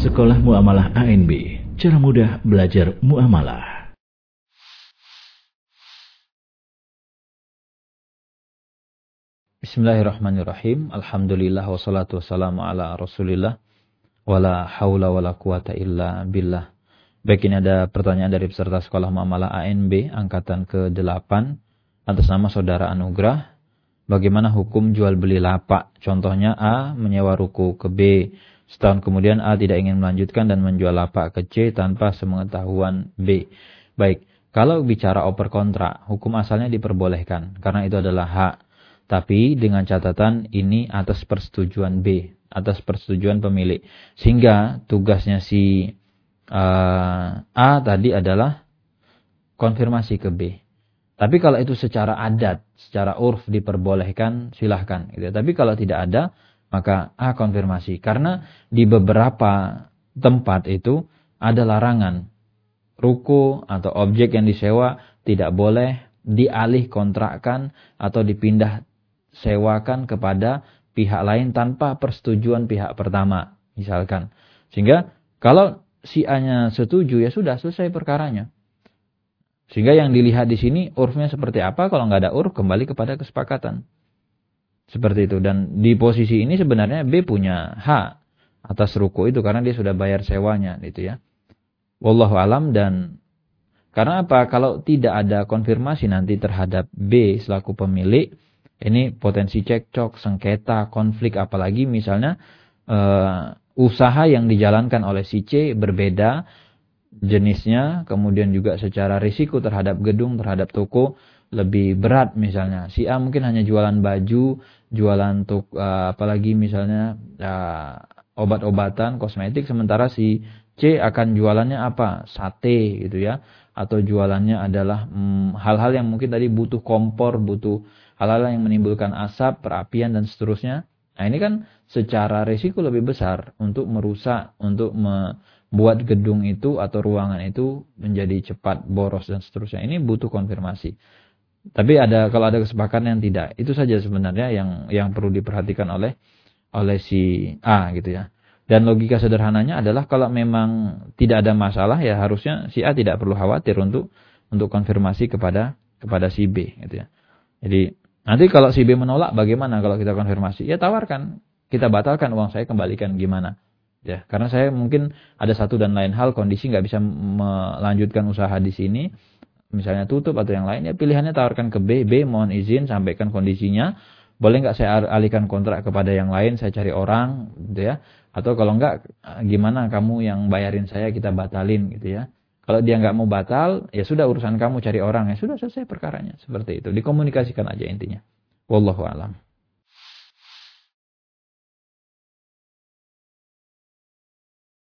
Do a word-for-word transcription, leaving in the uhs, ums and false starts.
Sekolah Muamalah A N B, cara mudah belajar muamalah. Bismillahirrahmanirrahim. Alhamdulillah wassalatu wassalamu ala Rasulillah wala haula wala quwata illa billah. Baik, ini ada pertanyaan dari peserta Sekolah Muamalah A N B angkatan ke delapan atas nama Saudara Anugrah. Bagaimana hukum jual beli lapak? Contohnya A menyewa ruko ke B. Setahun kemudian A tidak ingin melanjutkan dan menjual lapak ke C tanpa sepengetahuan B. Baik, kalau bicara oper kontrak, hukum asalnya diperbolehkan karena itu adalah hak. Tapi dengan catatan ini atas persetujuan B, atas persetujuan pemilik. Sehingga tugasnya si uh, A tadi adalah konfirmasi ke B. Tapi kalau itu secara adat, secara urf diperbolehkan, silahkan. Gitu. Tapi kalau tidak ada, maka A konfirmasi. Karena di beberapa tempat itu ada larangan. Ruko atau objek yang disewa tidak boleh dialih kontrakkan atau dipindah sewakan kepada pihak lain tanpa persetujuan pihak pertama. Misalkan. Sehingga kalau si A-nya setuju, ya sudah selesai perkaranya. Sehingga yang dilihat di sini urfnya seperti apa. Kalau nggak ada urf, kembali kepada kesepakatan. Seperti itu. Dan di posisi ini sebenarnya B punya hak atas ruko itu karena dia sudah bayar sewanya, gitu ya. Wallahu alam. Dan karena apa? Kalau tidak ada konfirmasi nanti terhadap B selaku pemilik, ini potensi cekcok, sengketa, konflik, apalagi misalnya uh, usaha yang dijalankan oleh si C berbeda jenisnya, kemudian juga secara risiko terhadap gedung, terhadap toko lebih berat misalnya. Si A mungkin hanya jualan baju, jualan tuk, uh, apalagi misalnya uh, obat-obatan, kosmetik, sementara si C akan jualannya apa? Sate gitu ya. Atau jualannya adalah hmm, hal-hal yang mungkin tadi butuh kompor, butuh hal-hal yang menimbulkan asap, perapian dan seterusnya. Nah ini kan secara risiko lebih besar untuk merusak, untuk membuat gedung itu atau ruangan itu menjadi cepat boros dan seterusnya. Ini butuh konfirmasi. Tapi ada kalau ada kesepakatan yang tidak, itu saja sebenarnya yang yang perlu diperhatikan oleh oleh si A gitu ya. Dan logika sederhananya adalah kalau memang tidak ada masalah, ya harusnya si A tidak perlu khawatir untuk untuk konfirmasi kepada kepada si B gitu ya. Jadi nanti kalau si B menolak, bagaimana kalau kita konfirmasi? Ya tawarkan, kita batalkan uang saya, kembalikan, gimana? Ya, karena saya mungkin ada satu dan lain hal, kondisi nggak bisa melanjutkan usaha di sini. Misalnya tutup atau yang lain, ya pilihannya tawarkan ke B, B mohon izin, sampaikan kondisinya, boleh nggak saya alihkan kontrak kepada yang lain, saya cari orang, gitu ya, atau kalau nggak, gimana kamu yang bayarin saya, kita batalin, gitu ya. Kalau dia nggak mau batal, ya sudah urusan kamu cari orang, ya sudah selesai perkaranya, seperti itu, dikomunikasikan aja intinya. Wallahu a'lam.